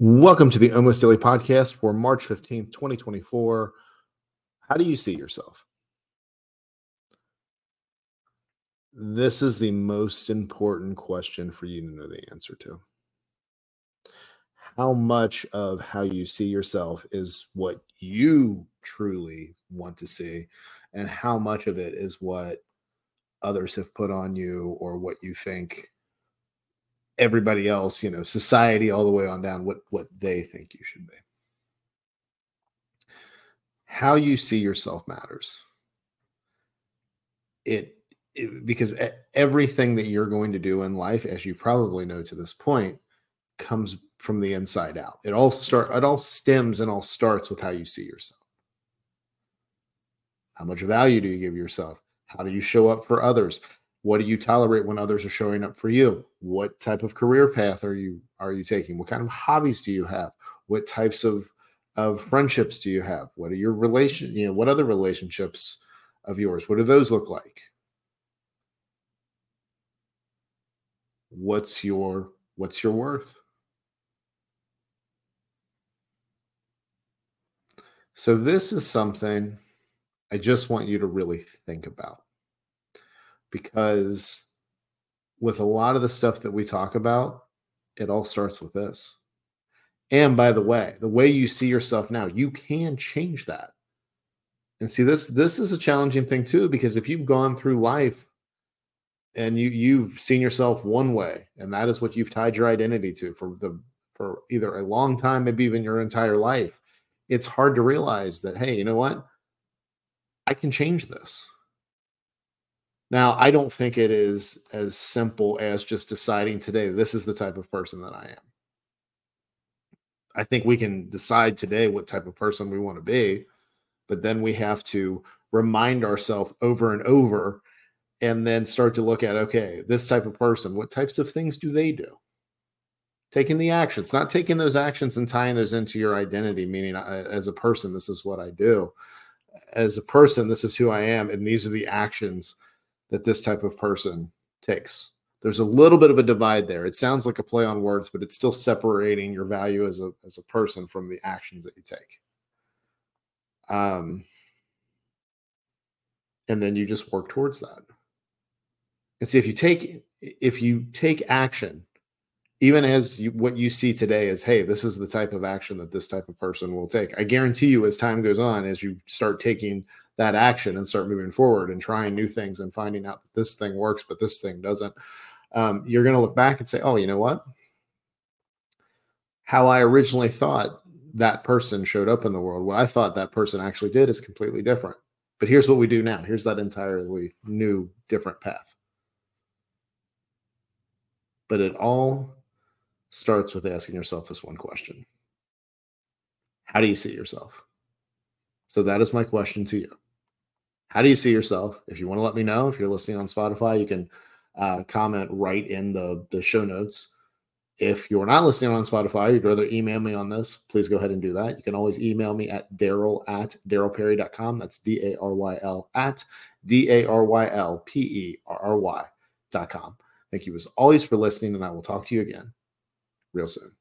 Welcome to the Almost Daily Podcast for March 15th, 2024. How do you see yourself? This is the most important question for you to know the answer to. How much of how you see yourself is what you truly want to see, and how much of it is what others have put on you or what you think everybody else, society all the way on down, what they think you should be. How you see yourself matters. Because everything that you're going to do in life, as you probably know to this point, comes from the inside out. It all stems and all starts with how you see yourself. How much value do you give yourself? How do you show up for others? What do you tolerate when others are showing up for you? What type of career path are you taking? What kind of hobbies do you have? What types of friendships do you have? What are your what other relationships of yours? What do those look like? What's your worth? So this is something I just want you to really think about, because with a lot of the stuff that we talk about, it all starts with this. And by the way you see yourself now, you can change that. And see, this is a challenging thing too, because if you've gone through life and you've seen yourself one way, and that is what you've tied your identity to for either a long time, maybe even your entire life, it's hard to realize that, hey, you know what? I can change this. Now, I don't think it is as simple as just deciding today, this is the type of person that I am. I think we can decide today what type of person we want to be, but then we have to remind ourselves over and over, and then start to look at, okay, this type of person, what types of things do they do? Taking the actions, not taking those actions and tying those into your identity, meaning as a person, this is what I do. As a person, this is who I am, and these are the actions that this type of person takes. There's a little bit of a divide there. It sounds like a play on words, but it's still separating your value as a person from the actions that you take. And then you just work towards that. And see, if you take action, even as what you see today is, hey, this is the type of action that this type of person will take. I guarantee you, as time goes on, as you start taking that action and start moving forward and trying new things and finding out that this thing works, but this thing doesn't, you're going to look back and say, oh, you know what? How I originally thought that person showed up in the world, what I thought that person actually did is completely different. But here's what we do now. Here's that entirely new, different path. But it all starts with asking yourself this one question. How do you see yourself? So that is my question to you. How do you see yourself? If you want to let me know, if you're listening on Spotify, you can comment right in the show notes. If you're not listening on Spotify, you'd rather email me on this, please go ahead and do that. You can always email me at Daryl@darylperry.com. That's DARYL at DARYLPERRY.com. Thank you as always for listening, and I will talk to you again real soon.